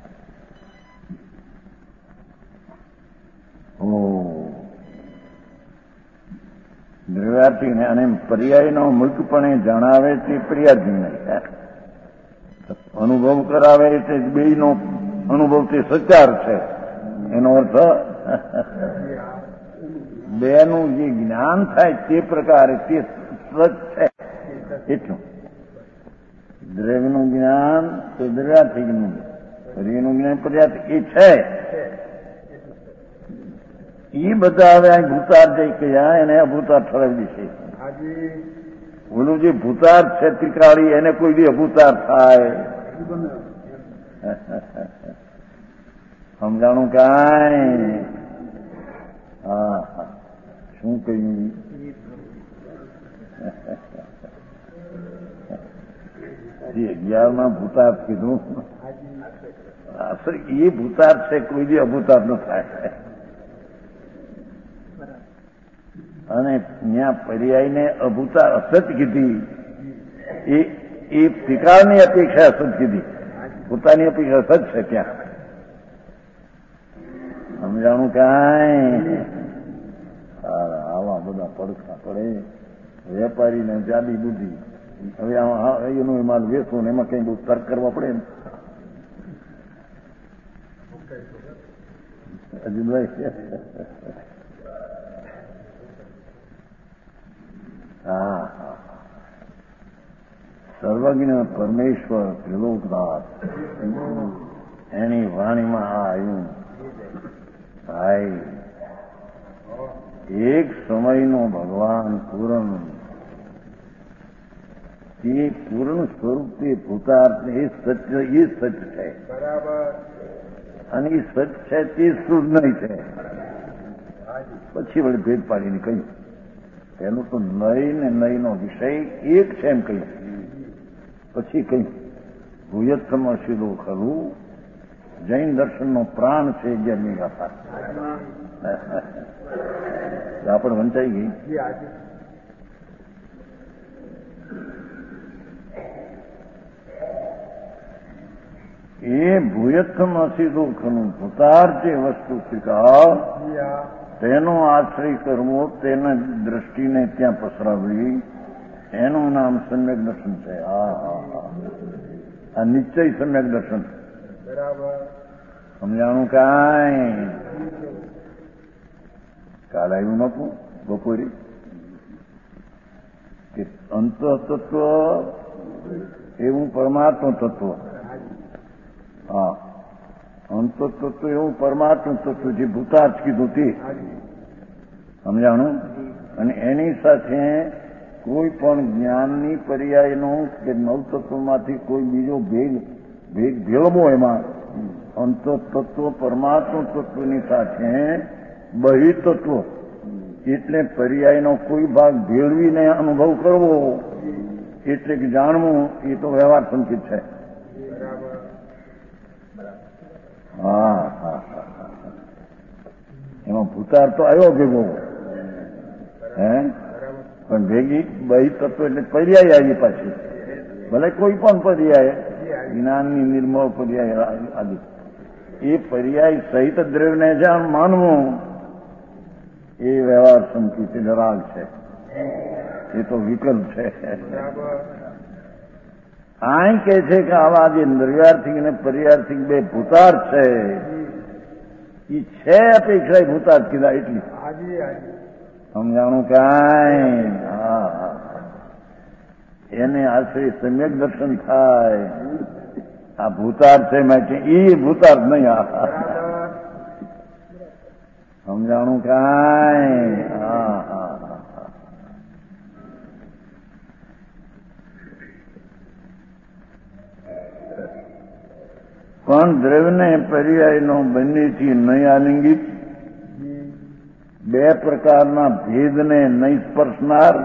દ્રવ્યાર્થી અને પર્યાયનો મુક્તપણે જણાવે તે પર્યાયથી નહીં. અનુભવ કરાવે એટલે બેયનો અનુભવ તે સચાર છે. એનો અર્થ બેનું જે જ્ઞાન થાય તે પ્રકારે તે સચ છે એટલું. દ્રવ્યનું જ્ઞાન તો દ્રવ્યાર્થિકનું, પર્યાયનું જ્ઞાન પર્યાર્થિક એ છે. એ બધા હવે અહીં ભૂતાર્થ જઈ ગયા એને અભૂતાર્થ ઠરાવી દેશે. ઓલું જે ભૂતાર્થ છે ત્રિકાળી એને કોઈ બી અભૂતાર્થ થાય. સમજાણું કાંઈ? હા શું કહ્યું? જે 11માં ભૂતાર્થ કીધું એ ભૂતાર્થ છે કોઈ બી અભૂતાર્થ ન થાય. અને ત્યાં પર્યાયને અભૂતા અસત કીધી એ ત્રિકાળની અપેક્ષા અસત કીધી. પોતાની અપેક્ષા અસત છે ત્યાં. સમજાણું કાંઈ? આવા બધા પડખા પડે વેપારીને જાડી બુદ્ધિ. હવે એનો માલ વેચવો ને એમાં કઈ બહુ તર્ક કરવા પડે ને. અજીતભાઈ હા સર્વજ્ઞ પરમેશ્વર ત્રિલોકનાથ એની વાણીમાં આ આવ્યું. ભાઈ એક સમયનો ભગવાન પૂર્ણ તે પૂર્ણ સ્વરૂપ તે ભૂતાર્થ એ સત્ય છે. અને એ સચ છે તે શુદ્ધ નહીં છે. પછી વળી ભેદ પાડીને કહ્યું પેલું તો નય ને નયનો વિષય એક છે એમ કહ્યું. પછી કહ્યું ભૂયત્તમ અશીલો ખરું જૈન દર્શનનો પ્રાણ છે 11મી ગાથા. આપણે વંચાઈ ગઈ. એ ભૂયત્તમ અસીધો ખનું ભૂતાર્થ જે વસ્તુ સ્વીકાર તેનો આશ્રય કરવો તેના દ્રષ્ટિને ત્યાં પસરાવવી એનું નામ સમ્યક દર્શન છે. આ નિશ્ચય સમ્યક દર્શન. સમજાણું કાંઈ? કાલ આવ્યું નતું બપોરે કે અંતઃતત્વ એવું પરમાત્મા તત્વ. હા અંતઃતત્વ એવું પરમાત્મા તત્વ જે ભૂતાર્થ કીધું તે સમજાણું. અને એની સાથે કોઈ પણ જ્ઞાનની પર્યાયનો કે નવતત્વમાંથી કોઈ બીજો ભેદ ભેળવો એમાં અંતઃતત્વ પરમાત્મા તત્વની સાથે બહિતત્વ એટલે પર્યાયનો કોઈ ભાગ ભેળવીને અનુભવ કરવો એટલે કે જાણવું એ તો વ્યવહાર સંકેત છે. હા એમાં ભૂતાર તો આવ્યો ભેગો પણ ભેગી બહિતત્વ એટલે પર્યાય આવી પાછી. ભલે કોઈ પણ પર્યાય જ્ઞાનની નિર્મળ પર્યાય આદિ એ પર્યાય સહિત દ્રવ્યને જ્યાં માનવું એ વ્યવહાર સંકેત રાગ છે. એ તો વિકલ્પ છે. આ કહે છે કે આવા જે નિર્વ્યાર્થિક અને પર્યાર્થિક બે ભૂતાર્થ છે એ છે અપેક્ષા ભૂતાર્થ કીધા એટલી સમજાણું કાંઈ એને આશ્રય સમ્યક દર્શન થાય. આ ભૂતાર્થ છે મેં કે એ ભૂતાર્થ નહીં. સમજાણું કાંઈ પણ દ્રવ્યને પર્યાયનો બંનેથી નહીં આલિંગિત બે પ્રકારના ભેદને નહીં સ્પર્શનાર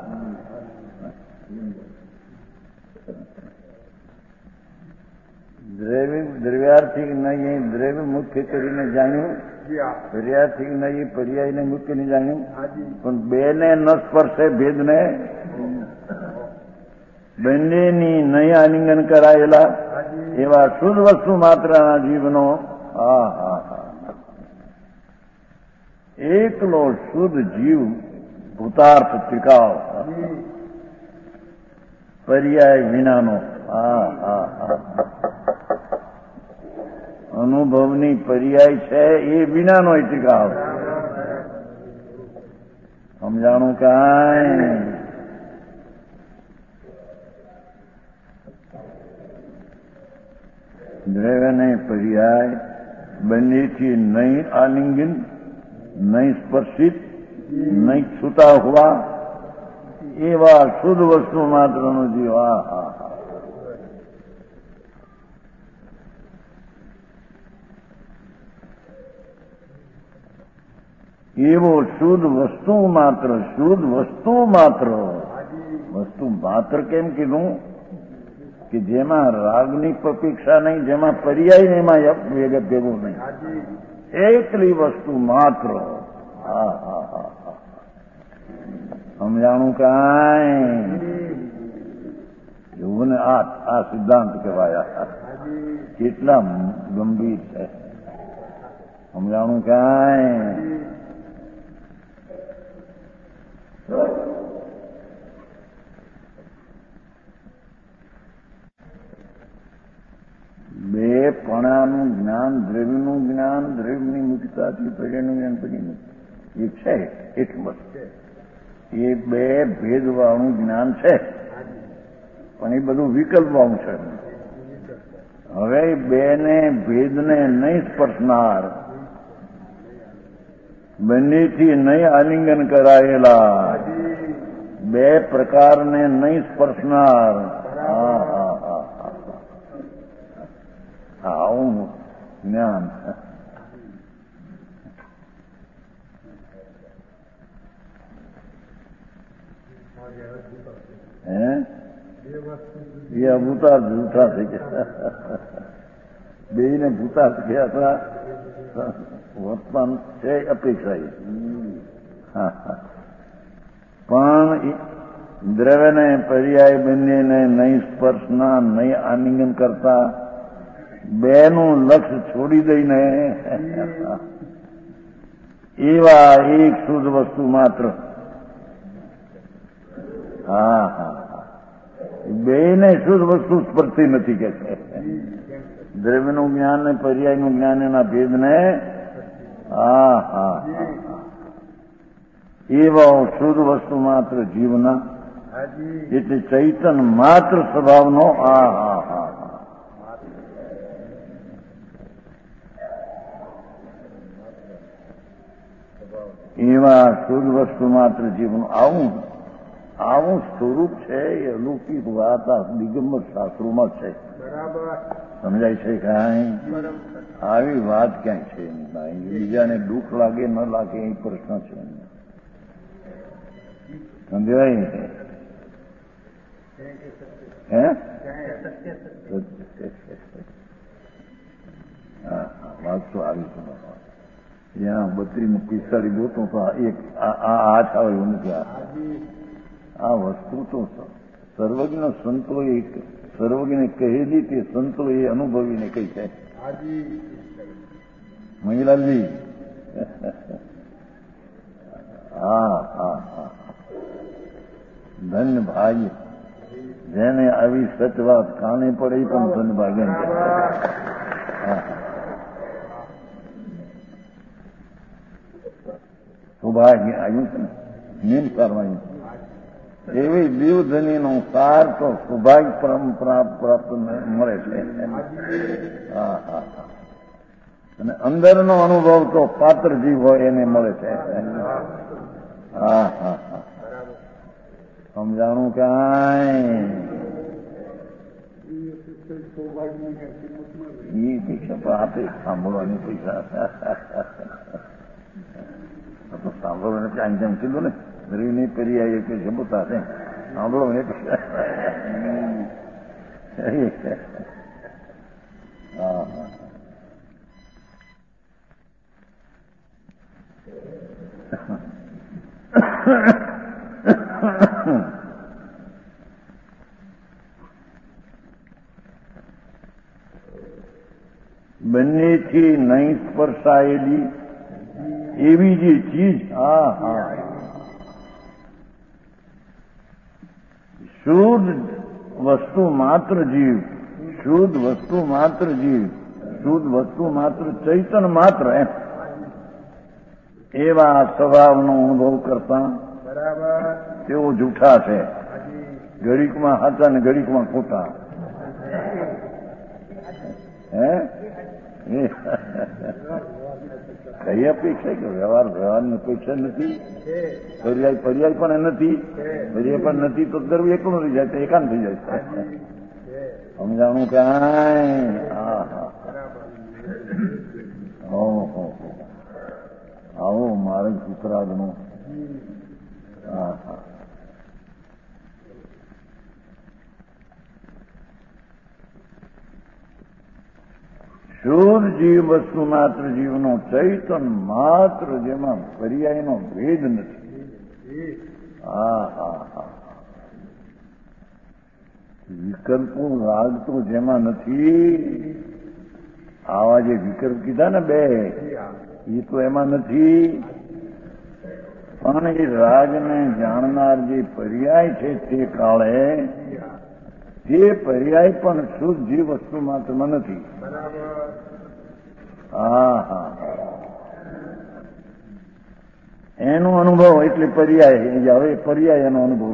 દ્રવ્યાર્થિક નહીં દ્રવ્ય મુખ્ય કરીને જાણ્યું, પર્યાર્થિક નહીં પર્યાયને મુખ્યને જાણ્યું, પણ બેને ન સ્પર્શે ભેદને બંનેની નહીં આલિંગન કરાયેલા એવા શુદ્ધ વસ્તુ માત્રના જીવનો એકલો શુદ્ધ જીવ ભૂતાર્થ ટીકાવ પર્યાય વિનાનો અનુભવની પર્યાય છે એ વિનાનો ટીકાવ. સમજાણું કાંઈ દ્રવ્યને પર્યાય બંનેથી નહીં આલિંગન નહીં સ્પર્શિત નહીં છૂટા હોવા એવા શુદ્ધ વસ્તુ માત્રનો જીવ એવો શુદ્ધ વસ્તુ માત્ર વસ્તુ માત્ર કેમ કીધું કે જેમાં રાગની અપેક્ષા નહીં, જેમાં પર્યાય નહીં, એમાં વેગત ભેગું નહીં, એકલી વસ્તુ માત્ર. સમજાણું કાંઈ એવું ને આ સિદ્ધાંત કહેવાયા કેટલા ગંભીર છે. સમજાણું કાંઈ બે પણાનું જ્ઞાન, દ્રવ્યનું જ્ઞાન, દ્રવ્યની મુક્તાથી પર્યાયનું જ્ઞાન પર્યાયનું એ છે એટલું બસ. એ બે ભેદવાળું જ્ઞાન છે પણ એ બધું વિકલ્પવાળું છે. હવે બેને ભેદને નહીં સ્પર્શનાર બંનેથી નહીં આલિંગન કરાયેલા બે પ્રકારને નહીં સ્પર્શનાર આવું જ્ઞાન. એ ભૂતાર્થ જૂઠા થઈ ગયા, બેને ભૂતાર્થ ગયા હતા. વર્તમાન છે અપેક્ષા પણ દ્રવ્યને પર્યાય બંનેને નહીં સ્પર્શના નહીં આલિંગન કરતા બેનું લક્ષ્ય છોડી દઈને એવા એક શુદ્ધ વસ્તુ માત્ર. બેને શુદ્ધ વસ્તુ સ્પર્શતી નથી કે છે. દ્રવ્યનું જ્ઞાન ને પર્યાયનું જ્ઞાન એના ભેદને એવા શુદ્ધ વસ્તુ માત્ર જીવના એટલે ચૈતન માત્ર સ્વભાવનો એવા શુદ્ધ વસ્તુ માત્ર જીવનું આવું સ્વરૂપ છે. એ અલૌકિક વાત આ દિગંબર શાસ્ત્રોમાં છે. સમજાય છે કાંઈ? આવી વાત ક્યાંય છે નહીં. બીજાને દુઃખ લાગે ન લાગે એ પ્રશ્ન છે. સમજાય હે? વાત તો આવી છે. જ્યાં 32-45 ગોતો તો એક આ આવે એવું નથી. આ વસ્તુ તો સર્વજ્ઞ સંતોએ સર્વજ્ઞને કહેલી તે સંતોએ અનુભવીને કહી છે. મહિલાજી ધન્ય ભાઈ જેને આવી સચ વાત કાને પડે એ પણ ધન ભાગ્ય સૌભાગ્ય આવ્યું છે ને નિયમ સારવાયું એવી દેવધનીનો સાર તો સૌભાગ્ય પરંપરા પ્રાપ્ત મળે છે. હા હા અને અંદરનો અનુભવ તો પાત્ર જીવ હોય એને મળે છે. હા હા હા સમજાણું કાંઈ એ પૈસા આપે સાંભળવાની પૈસા તો સાંભળવાને ત્યાં જેમ કીધું ને રીની પેરી આવી કે જમતા છે સાંભળો ને પૈસા. હા હા બંનેથી નહીં સ્પર્શાયેલી એવી જે ચીજ હા હા શુદ્ધ વસ્તુ માત્ર જીવ, શુદ્ધ વસ્તુ માત્ર જીવ, શુદ્ધ વસ્તુ માત્ર ચૈતન માત્ર એમ એવા સ્વભાવનો અનુભવ કરતા તેઓ જૂઠા છે. ઘડીકમાં હાચા ને ઘડીકમાં ખોટા. હે કઈ અપેક્ષા કે વ્યવહારની અપેક્ષા નથી, પર્યાય પણ નથી, પર્યાય પણ નથી તો દ્રવ્ય એકલું રહી જાય તો એકાંત થઈ જાય છે. સમજાણું કાંઈ? હા હા ઓહો આવો મારે સૂત્રાગનો. હા હા શુદ્ધ જીવ વસ્તુ માત્ર જીવનો ચૈતન માત્ર જેમાં પર્યાયનો ભેદ નથી. હા હા હા વિકલ્પો રાગ તો જેમાં નથી. આવા જે વિકલ્પ કીધા ને બે એ તો એમાં નથી. પણ એ રાગને જાણનાર જે પર્યાય છે તે કાળે તે પર્યાય પણ શુદ્ધ જીવ વસ્તુ માત્રમાં નથી. હા હા એનો અનુભવ એટલે પર્યાય. હવે પર્યાય એનો અનુભવ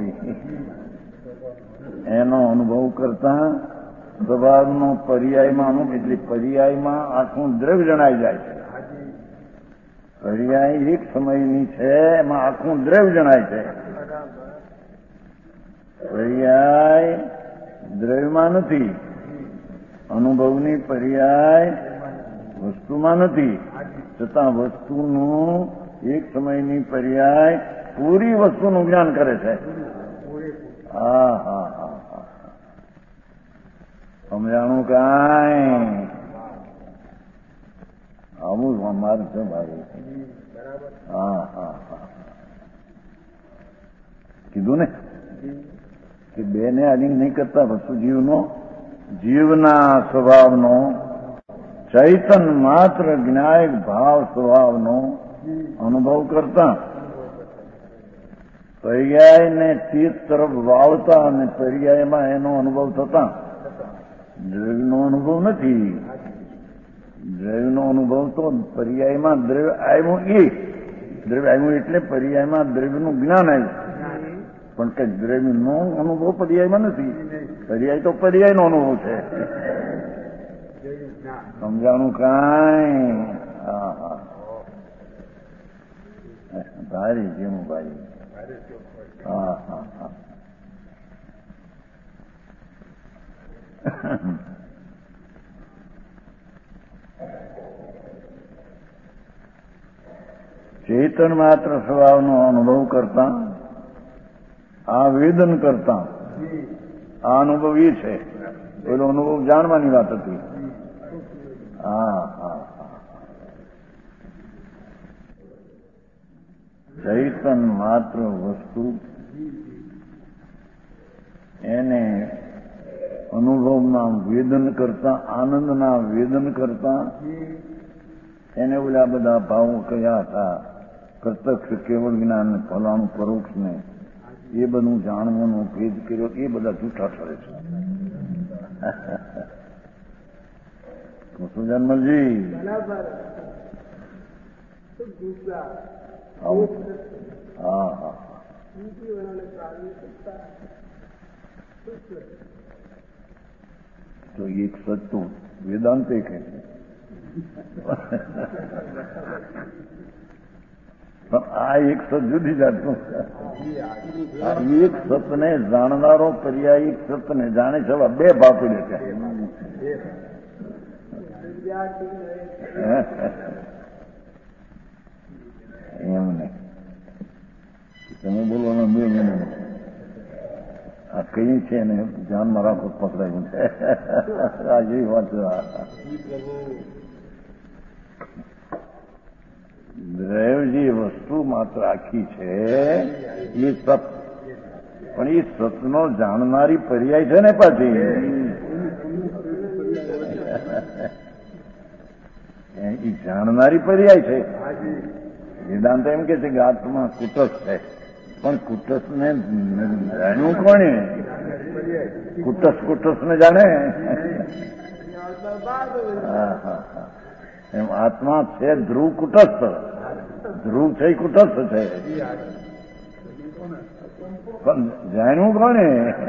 એનો અનુભવ કરતા સ્વભાવનો પર્યાયમાં એટલે પર્યાયમાં આખું દ્રવ્ય જણાઈ જાય છે. પર્યાય એક સમયની છે એમાં આખું દ્રવ્ય જણાય છે. પર્યાય દ્રવ્યમાં નથી, અનુભવની પર્યાય વસ્તુમાં નથી, છતાં વસ્તુનું એક સમયની પર્યાય પૂરી વસ્તુનું જ્ઞાન કરે છે. હા હા હા હા સમજાણું કાંઈ? આવું અમારે છે ભાઈ. હા હા હા કીધું ને કે બેને આલિંગ નહીં કરતા વસ્તુ જીવનો, જીવના સ્વભાવનો ચૈતન માત્ર જ્ઞાયક ભાવ સ્વભાવનો અનુભવ કરતા પર્યાયને ચિત્ત તરફ વાળતા અને પર્યાયમાં એનો અનુભવ થતા દ્રવ્યનો અનુભવ નથી. દ્રવ્યનો અનુભવ તો પર્યાયમાં દ્રવ્ય આવ્યું દ્રવ્ય આવ્યું એટલે પર્યાયમાં દ્રવ્યનું જ્ઞાન આવ્યું. પણ કઈ દ્રવ્યનો અનુભવ પર્યાયમાં નથી. પર્યાય તો પર્યાયનો અનુભવ છે. સમજાણું કાંઈ? હા હા ભારી જેવું ભાઈ. હા હા હા ચેતન માત્ર સ્વભાવનો અનુભવ કરતા આવેદન કરતા આ અનુભવ એ છે. પેલો અનુભવ જાણવાની વાત હતી. હા હા ચૈતન માત્ર વસ્તુ એને અનુભવના વેદન કરતા, આનંદના વેદન કરતા એને ઓલા બધા ભાવો કયા હતા પ્રત્યક્ષ કેવળ જ્ઞાન ફલાણું પરોક્ષ ને એ બધું જાણવાનો ભેદ કર્યો એ બધા જૂઠા ઠરે છે. જન્મલજી હા હા તો એક સત્તુ વેદાંતે કહે છે પણ આ એક સત જુદી જાતનું આ એક સતને જાણનારો પર્યાય એક સતને જાણે છે બે ભાવ પડે છે. એમ નહીં તમે બોલવાનો બે મિનિટ આ કઈ છે ને ધ્યાનમાં રાખો પકડાયું છે આ જેવી વાત દ્રવ્યજી વસ્તુ માત્ર આખી છે એ સત પણ એ સતનો જાણનારી પર્યાય છે ને પાછી એ જાણનારી પર્યાય છે. વેદાંત એમ કે છે કે આત્મા કુટસ્થ છે પણ કુટસ્થને જાણ્યું કોણે? કુટસ્થને જાણે. એમ આત્મા છે ધ્રુવ કુટસ્થ, ધ્રુવ છે એ કુટસ્થ છે પણ જાણ્યું કોણે?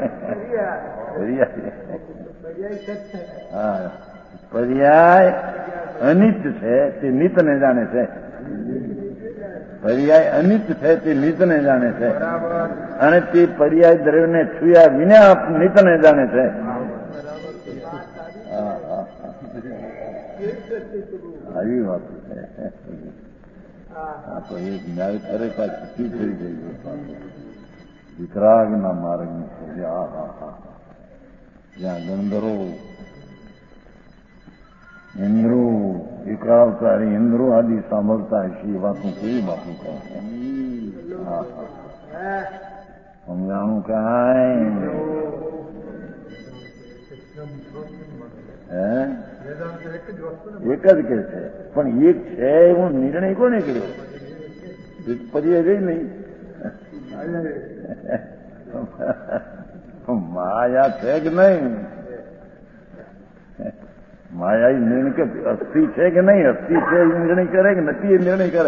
હા પર્યાય અનિત છે તે નિતને જાણે છે. પર્યાય અનિત છે તે નિતને જાણે છે અને તે પર્યાય દ્રવ્યને છુયા વિના નિતને જાણે છે. આવી વાત છે. આ તો એક ન્યાય ખરેખર ચૂકી થઈ ગઈ વિતરાગના માર્ગની છે. જ્યાં ગંધરો ઇન્દ્રો વિકરાવતારી ઇન્દ્રો આદિ સાંભળતા હશે એ વાતું કેવી વાતું કહે છે. સમજાણું કાંઈ એક જ કે છે પણ એક છે એવો નિર્ણય કોને કર્યો? પર્યાય રહી નહીં. માયા છે કે નહીં? માયા એ નિર્ણય કે અસ્થિ છે કે નહીં? અસ્થિ છે એ નિર્ણય કરે કે નથી એ નિર્ણય કરે?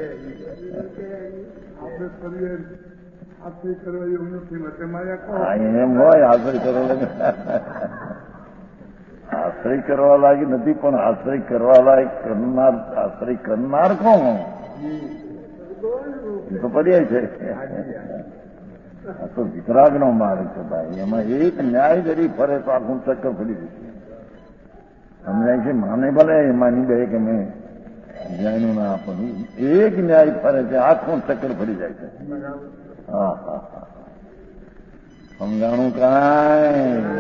એમ હોય આશ્રય કરવા લાગે. આશ્રય કરવા લાગી નથી પણ આશ્રય કરવા લાયક કરનાર આશ્રય કરનાર કોણ? એ તો પર્યાય છે. આ તો વિતરાગનો માર્ગ છે ભાઈ. એમાં એક ન્યાય જરી ફરે તો આખું ચક્કર ફરી જશે. સમજાય છે? માને ભલે માની બે કે મેં ન્યાયનું ના આપવાનું. એક ન્યાય ફરે છે આખું ચક્કર ફરી જાય છે. હા હા હા સમજાણું કાંઈ?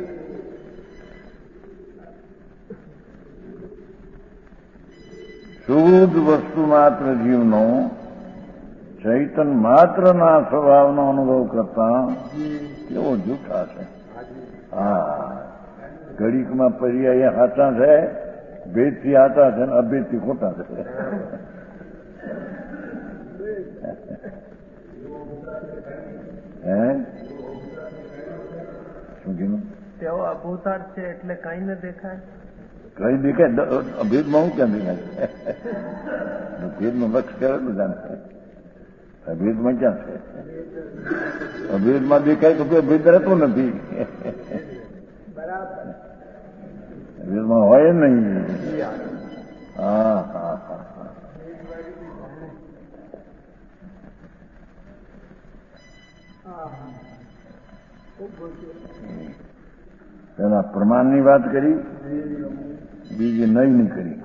શુદ્ધ વસ્તુ માત્ર જીવનો ચૈતન માત્રના સ્વભાવનો અનુભવ કરતા કેવો જૂઠા છે. હા ઘડીકમાં પર્યાય સાચા છે, ભેદથી સાચા છે ને અભેદથી ખોટા છે. હે શું કીધું? તેઓ અભૂતાર છે એટલે કઈ ન દેખાય. કઈ દેખાય? અભેદમાં હું ક્યાં દેખાય? ભેદનું લક્ષ કરેલું જાણે. અભેદમાં ક્યાં છે? અભેદમાં દેખાય તો કોઈ ભેદ રહેતો નથી. અભેદમાં હોય નહીં. હા હા હા પેલા પ્રમાણની વાત કરી, બીજી નયની કરી.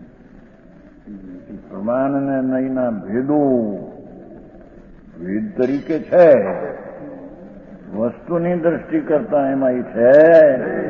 પ્રમાણ અને નયના ભેદો ભેદ તરીકે છે, વસ્તુની દ્રષ્ટિ કરતા એમાં છે